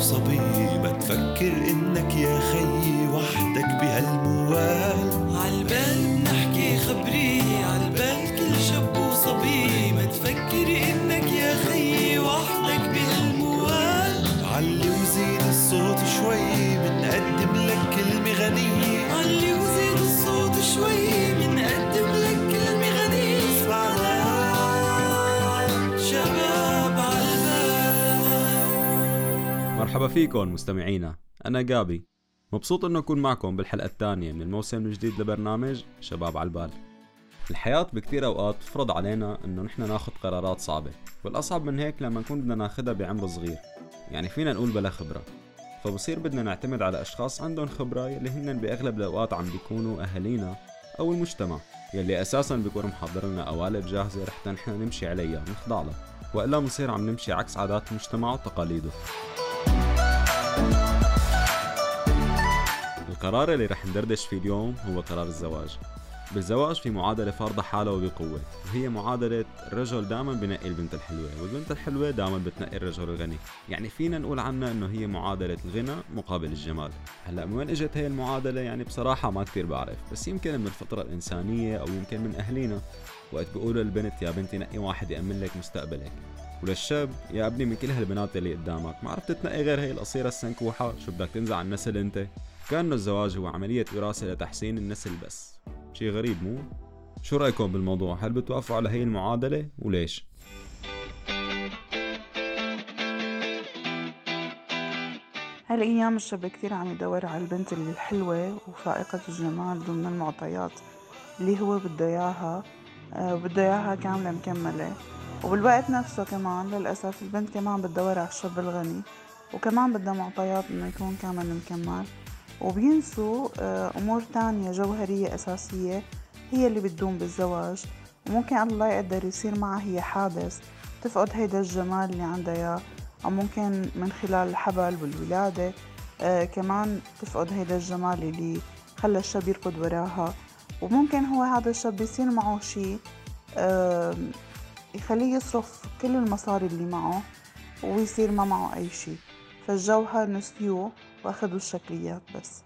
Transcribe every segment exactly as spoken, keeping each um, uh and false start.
وصبي، ما تفكر إنك يا خيي وحدك بهالموال. عالبال نحكي خبري، عالبال كل شاب وصبي، ما تفكر إنك يا خيي وحدك بهالموال. علي وزيد الصوت شوي منقدم لك كلمة غنية، علي وزيد الصوت شوي منقدم لك كلمة غنية. اسمعنا شباب عالبال. مرحبا فيكم مستمعينا، أنا جابي، مبسوط إنه أكون معكم بالحلقة الثانية من الموسم الجديد لبرنامج شباب عالبال. الحياة بكتير أوقات تفرض علينا إنه نحن ناخد قرارات صعبة، والأصعب من هيك لما نكون بدنا ناخدها بعمر صغير، يعني فينا نقول بلا خبرة، فبصير بدنا نعتمد على أشخاص عندهم خبرة يلي هن بأغلب الأوقات عم بيكونوا أهالينا أو المجتمع يلي أساساً بيكون محضر لنا قوالب جاهزة رح نحن نمشي عليها ونخضع لها، وإلا بنصير عم نمشي عكس عادات المجتمع وتقاليده. القرار اللي رح ندردش فيه اليوم هو قرار الزواج. بالزواج في معادلة فارضة حالها وبقوة، وهي معادلة الرجل دائما بنقي البنت الحلوة، والبنت الحلوة دائما بتنقي الرجل الغني. يعني فينا نقول عنها انه هي معادلة الغنى مقابل الجمال. هلا من وين اجت هي المعادلة؟ يعني بصراحة ما كتير بعرف، بس يمكن من الفطرة الإنسانية أو يمكن من أهلينا، وقت بيقولوا للبنت يا بنتي نقي واحد يأمن لك مستقبلك، وللشاب يا ابني من كل هالبنات اللي قدامك ما عرفت تنقي غير هي القصيرة السنكوحة، شو بدك تنزع النسل انت؟ كأنه الزواج هو عملية وراثة لتحسين النسل بس. شي غريب مو؟ شو رأيكم بالموضوع؟ هل بتوافقوا على هي المعادلة وليش؟ هالأيام الشاب كتير عم يدور على البنت اللي الحلوة وفائقة الجمال ضمن المعطيات اللي هو بده إياها، وبده إياها كاملة مكملة، وبالوقت نفسه كمان للأسف البنت كمان بتدور على الشاب الغني، وكمان بدها معطيات إنه يكون كامل مكمل، وبينسوا أمور تانية جوهرية أساسية هي اللي بتدوم بالزواج. وممكن الله يقدر يصير معها هي حادث تفقد هيدا الجمال اللي عندها إياه، أو ممكن من خلال الحبل والولادة آه كمان تفقد هيدا الجمال اللي خلى الشاب يركض وراها. وممكن هو هذا الشاب يصير معه شيء آه يخليه يصرف كل المصاري اللي معه ويصير ما معه أي شيء، فالجوهر نسيوه واخدوا الشكليات بس.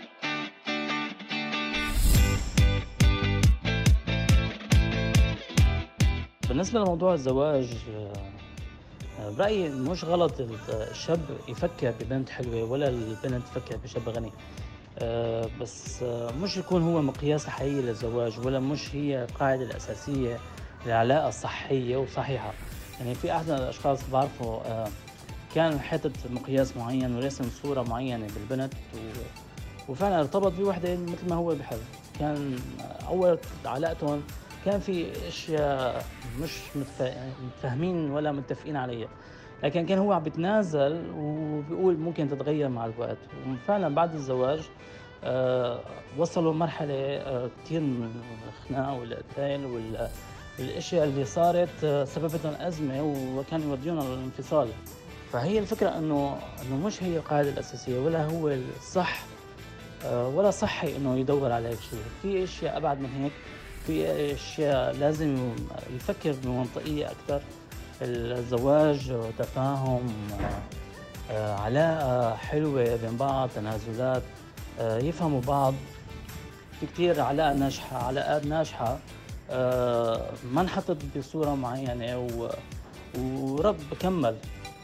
بالنسبة لموضوع الزواج، برأيي مش غلط الشاب يفكر ببنت حلوة ولا البنت تفكر بشاب غني، بس مش يكون هو مقياس حقيقي للزواج، ولا مش هي القاعدة الأساسية للعلاقة الصحية وصحيحة. يعني في أحد الأشخاص بعرفه كان حاطط مقياس معين ورسم صورة معينة بالبنت، وفعلا ارتبط بوحدة مثل ما هو بحب. كان أول علاقتهم كان في اشياء مش متفاهمين ولا متفقين عليها، لكن كان هو عم بيتنازل وبيقول ممكن تتغير مع الوقت. وفعلا بعد الزواج آه وصلوا مرحلة آه كتير من الخناق والقتال والاشياء اللي صارت آه سببت لهم أزمة، وكان يوديون الانفصال. فهي الفكرة انه انه مش هي القاعدة الأساسية، ولا هو الصح آه ولا صحي انه يدور على هيك شيء. في اشياء ابعد من هيك، في اشياء لازم يفكر بمنطقية اكثر. الزواج تفاهم، علاقة حلوة بين بعض، تنازلات، يفهموا بعض. في كتير علاقة ناجحة علاقات ناجحة ما انحطت بصورة معينة ورب كمل.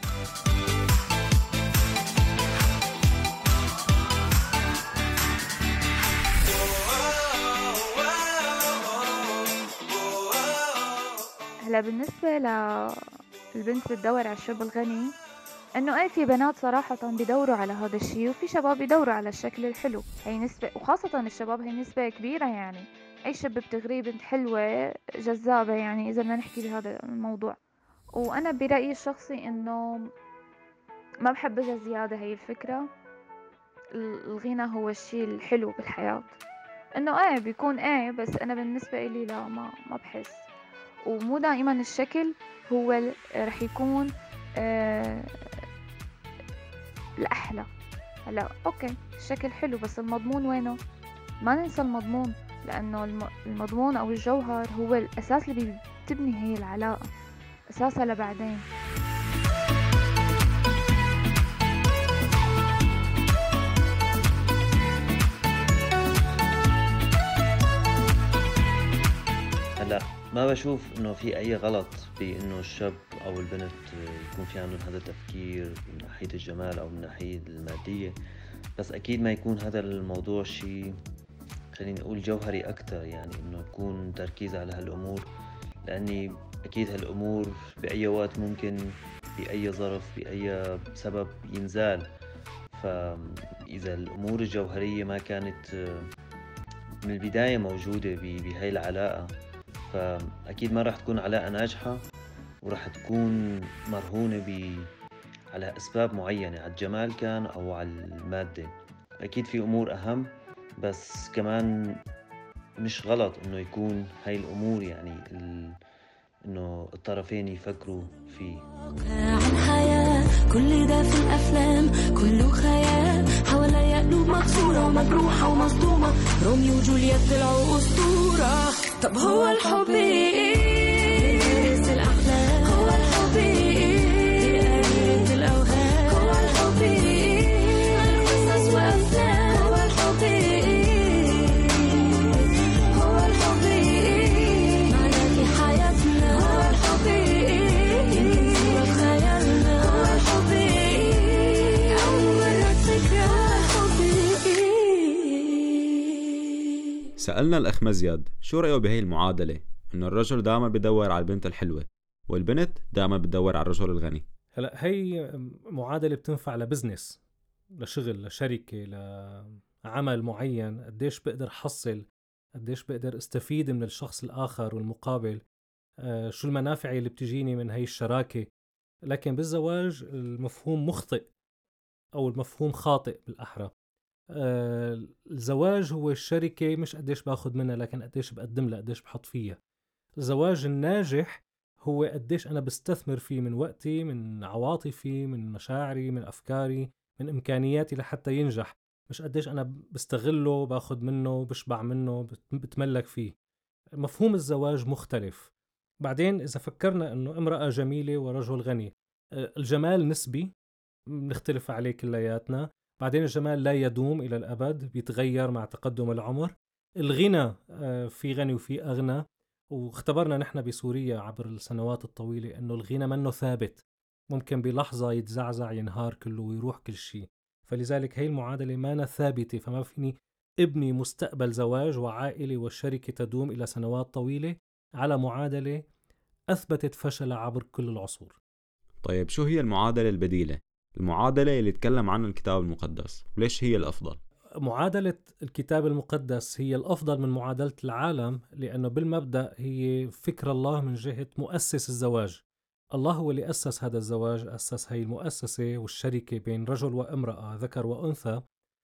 هلا بالنسبة للبنت بتدور على الشاب الغني، انه ايه في بنات صراحة بيدوروا على هذا الشيء، وفي شباب بيدوروا على الشكل الحلو. هي نسبة، وخاصة الشباب هي نسبة كبيرة. يعني اي شاب بتغريه بنت حلوة جذابة، يعني اذا بدنا نحكي بهذا الموضوع. وانا برأيي الشخصي انه ما بحبها زيادة هي الفكرة. الغنى هو الشيء الحلو بالحياة، انه ايه بيكون ايه، بس انا بالنسبة إلي لا، ما ما بحس. ومو دائما الشكل هو ال- رح يكون آه الأحلى. هلا أوكي الشكل حلو، بس المضمون وينه؟ ما ننسى المضمون، لأنه الم- المضمون أو الجوهر هو الأساس اللي بتبني هي العلاقة، أساسها لبعدين. ما بشوف انه في اي غلط بانه الشاب او البنت يكون في عندهم هذا التفكير من ناحية الجمال او من ناحية المادية، بس اكيد ما يكون هذا الموضوع شيء خليني اقول جوهري اكتر، يعني انه يكون تركيز على هالامور، لاني اكيد هالامور باي وقت ممكن باي ظرف باي سبب ينزال. فاذا الامور الجوهرية ما كانت من البداية موجودة بهاي العلاقة، فأكيد ما راح تكون علاقة ناجحة، وراح تكون مرهونة ب على أسباب معينة، على الجمال كان أو على المادة. أكيد في أمور أهم، بس كمان مش غلط إنه يكون هاي الأمور يعني ال... إنه الطرفين يفكروا فيه. عن حياة كل ده في الأفلام كله خيال، حواليا قلوب مكسورة ومجروحة ومصدومة، روميو وجولييت طلعوا أسطورة. طب هو الحب إيه؟ بيدرس الأحلام. هو الحب إيه؟ قراية الأوهام. هو الحب إيه؟ قصص وأفلام. هو الحب إيه؟ هو الحب إيه؟ معناه في حياتنا. هو الحب إيه؟ يمكن صورة خيالنا. هو الحب إيه؟ أول مرة تفكر. هو الحب إيه؟ سألنا الأخ مزياد شو رأيه بهي المعادلة إنه الرجل دائما بدور على البنت الحلوة والبنت دائما بدور على الرجل الغني. هلا هي معادلة بتنفع لبزنس، لشغل، لشركة، لعمل معين. قديش بقدر حصل، قديش بقدر استفيد من الشخص الآخر والمقابل، آه شو المنافع اللي بتجيني من هاي الشراكة. لكن بالزواج المفهوم مخطئ أو المفهوم خاطئ بالأحرى. آه الزواج هو الشركة، مش قديش باخد منها لكن قديش بقدم لها، قديش بحط فيها. الزواج الناجح هو قديش أنا بستثمر فيه من وقتي، من عواطفي، من مشاعري، من أفكاري، من إمكانياتي لحتى ينجح. مش قديش أنا بستغله، باخد منه، بشبع منه، بتملك فيه. مفهوم الزواج مختلف. بعدين إذا فكرنا أنه امرأة جميلة ورجل غني، الجمال نسبي نختلف عليه كلياتنا. بعدين الجمال لا يدوم إلى الأبد، بيتغير مع تقدم العمر. الغنى في غني وفي أغنى، واختبرنا نحن بسوريا عبر السنوات الطويلة أنه الغنى منه ثابت، ممكن بلحظة يتزعزع، ينهار كله ويروح كل شيء. فلذلك هي المعادلة مانا ثابتة، فما فيني ابني مستقبل زواج وعائلة والشركة تدوم إلى سنوات طويلة على معادلة أثبتت فشلها عبر كل العصور. طيب شو هي المعادلة البديلة؟ المعادلة اللي تكلم عنها الكتاب المقدس، وليش هي الأفضل؟ معادلة الكتاب المقدس هي الأفضل من معادلة العالم، لأنه بالمبدأ هي فكر الله من جهة مؤسس الزواج. الله هو اللي أسس هذا الزواج، أسس هاي المؤسسة والشركة بين رجل وامرأة، ذكر وأنثى.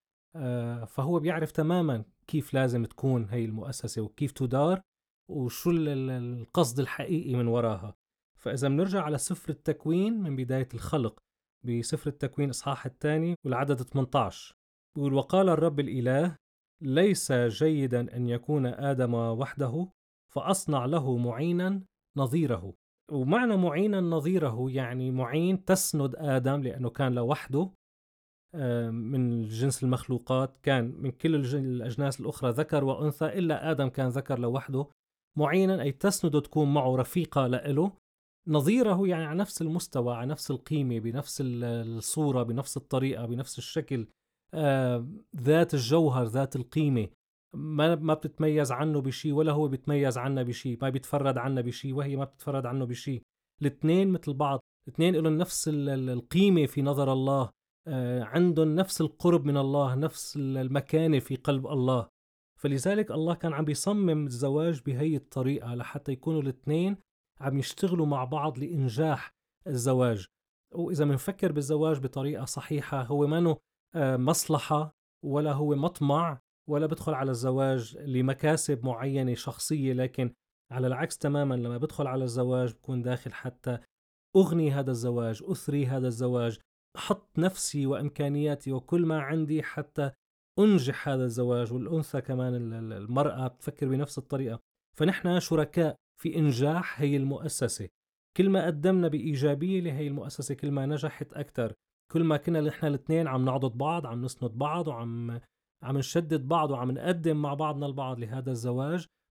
فهو بيعرف تماما كيف لازم تكون هاي المؤسسة وكيف تدار وشو القصد الحقيقي من وراها. فإذا بنرجع على سفر التكوين من بداية الخلق، بسفر التكوين إصحاح الثاني والعدد ثمانية عشر، يقول: وقال الرب الإله ليس جيدا أن يكون آدم وحده، فأصنع له معينا نظيره. ومعنى معينا نظيره يعني معين تسند آدم، لأنه كان لوحده من جنس المخلوقات، كان من كل الأجناس الأخرى ذكر وأنثى، إلا آدم كان ذكر لوحده. معينا أي تسنده، تكون معه رفيقة لإله. نظيره يعني على نفس المستوى، على نفس القيمة، بنفس الصورة، بنفس الطريقة، بنفس الشكل، آه، ذات الجوهر، ذات القيمة. ما ما بتتميز عنه بشي ولا هو بيتميز عنه بشي، ما بيتفرد عنه بشي وهي ما بتتفرد عنه بشي. الاثنين مثل بعض، الاثنين لهم نفس القيمة في نظر الله، آه، عندهم نفس القرب من الله، نفس المكانة في قلب الله. فلذلك الله كان عم بيصمم الزواج بهي الطريقة لحتى يكونوا الاثنين عم يشتغلوا مع بعض لإنجاح الزواج. وإذا منفكر بالزواج بطريقة صحيحة، هو منه مصلحة ولا هو مطمع، ولا بدخل على الزواج لمكاسب معينة شخصية، لكن على العكس تماما. لما بدخل على الزواج بكون داخل حتى أغني هذا الزواج، أثري هذا الزواج، أحط نفسي وإمكانياتي وكل ما عندي حتى أنجح هذا الزواج. والأنثى كمان المرأة بتفكر بنفس الطريقة. فنحن شركاء في إنجاح هي المؤسسة. كل ما قدمنا بإيجابية لهي المؤسسة كل ما نجحت أكتر. كل ما كنا نحن الاثنين عم نعضد بعض، عم نسند بعض، وعم عم نشدد بعض، وعم نقدم مع بعضنا البعض لهذا الزواج،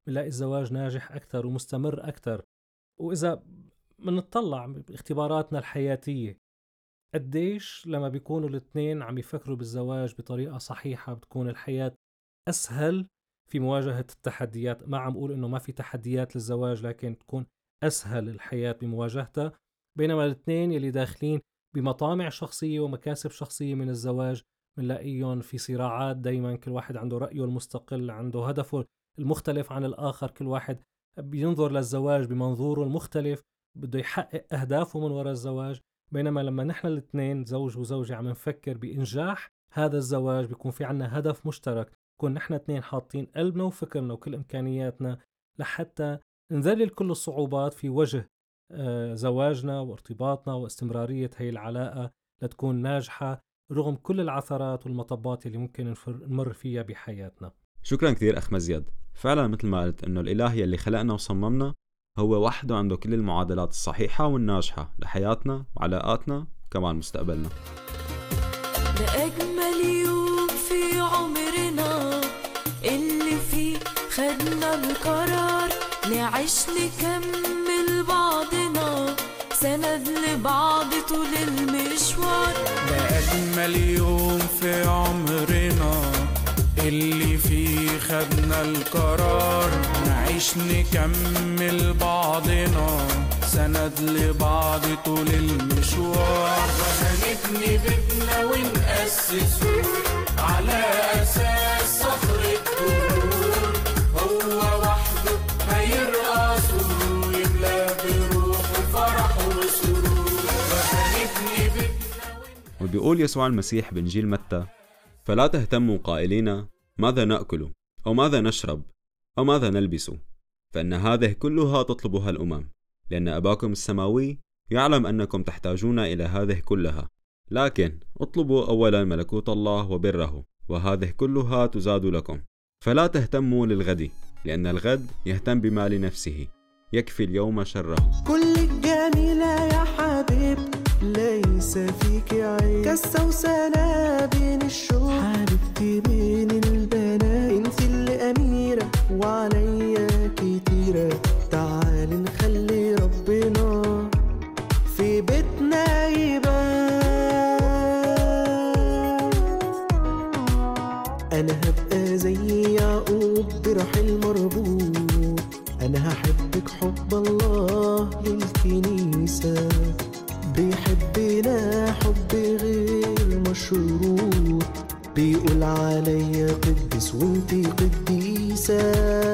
بنلاقي الزواج ناجح أكتر ومستمر أكتر. وإذا منطلع باختباراتنا الحياتية قديش لما بيكونوا الاثنين عم يفكروا بالزواج بطريقة صحيحة بتكون الحياة أسهل في مواجهة التحديات. ما عم أقول إنه ما في تحديات للزواج، لكن تكون أسهل الحياة بمواجهتها. بينما الاثنين يلي داخلين بمطامع شخصية ومكاسب شخصية من الزواج بنلاقيهم في صراعات دايما، كل واحد عنده رأيه المستقل، عنده هدفه المختلف عن الآخر، كل واحد بينظر للزواج بمنظوره المختلف، بده يحقق أهدافه من وراء الزواج. بينما لما نحن الاثنين زوج وزوجة عم نفكر بإنجاح هذا الزواج بيكون في عنا هدف مشترك، كون نحن اثنين حاطين قلبنا وفكرنا وكل إمكانياتنا لحتى نذلل كل الصعوبات في وجه آه زواجنا وارتباطنا واستمرارية هاي العلاقة لتكون ناجحة رغم كل العثرات والمطبات اللي ممكن نمر فيها بحياتنا. شكرا كثير أخ مزيد. فعلا مثل ما قلت إنه الإله يلي خلقنا وصممنا هو وحده عنده كل المعادلات الصحيحة والناجحة لحياتنا وعلاقاتنا كمان مستقبلنا. لأجمل يوم في عمرنا اللي فيه خدنا القرار نعيش نكمل بعضنا سند لبعض طول المشوار. لأجمل يوم في عمرنا اللي فيه خدنا القرار نعيش نكمل بعضنا سند لبعض طول المشوار. وهنبني بيتنا ونأسسه على أساس صخر الدور، هو وحده ما يرقصه يملى بروحه فرح وسرور. وهنبني بيتنا ون... وبيقول يسوع المسيح بإنجيل متى: فلا تهتموا قائلين ماذا نأكل أو ماذا نشرب أو ماذا نلبس، فإن هذه كلها تطلبها الأمم، لأن أباكم السماوي يعلم أنكم تحتاجون إلى هذه كلها. لكن اطلبوا أولا ملكوت الله وبره، وهذه كلها تزاد لكم. فلا تهتموا للغد، لأن الغد يهتم بما لنفسه، يكفي اليوم شره. كل الجميلة يا حبيب ليس فيك عيب، كسة وسنة بين الشوق حبيبتي بين البنات، انت اللي أميرة وعليا كتيرة. تعالي نخلي ربنا في بيتنا يبات. أنا هبقى زي يعقوب برحل مربوط، أنا هحبك حب الله للكنيسة، بيحبنا حب غير مشروط، بيقول عليا قديس وانتي قديسة.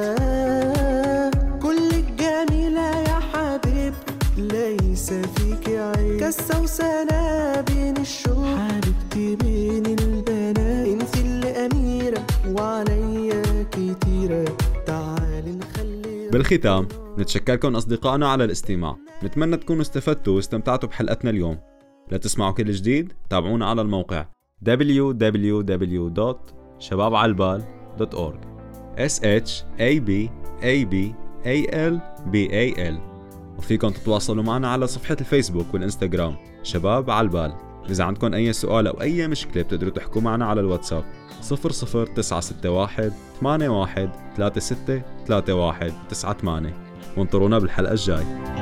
كل الجميلة يا حبيب ليس فيك عيب، كسة وسنة بين الشوق حبيبتي بين البنات، انتي اللي أميرة وعليا كتيرة. تعالي نخلي. بالختام نتشكركم أصدقائنا على الاستماع، نتمنى تكونوا استفدتوا واستمتعتوا بحلقتنا اليوم. لتسمعوا كل جديد تابعونا على الموقع دبليو دبليو دبليو دوت شباب عالبال دوت أورج إس إتش إيه بي إيه بي إيه إل بي إيه إل. وفيكم تتواصلوا معنا على صفحة الفيسبوك والإنستغرام شباب عالبال. إذا عندكم أي سؤال أو أي مشكلة بتقدروا تحكوا معنا على الواتساب صفر صفر تسعة ستة واحد ثمانية واحد ثلاثة ستة ثلاثة واحد تسعة ثمانية. وانطرونا بالحلقة الجاي.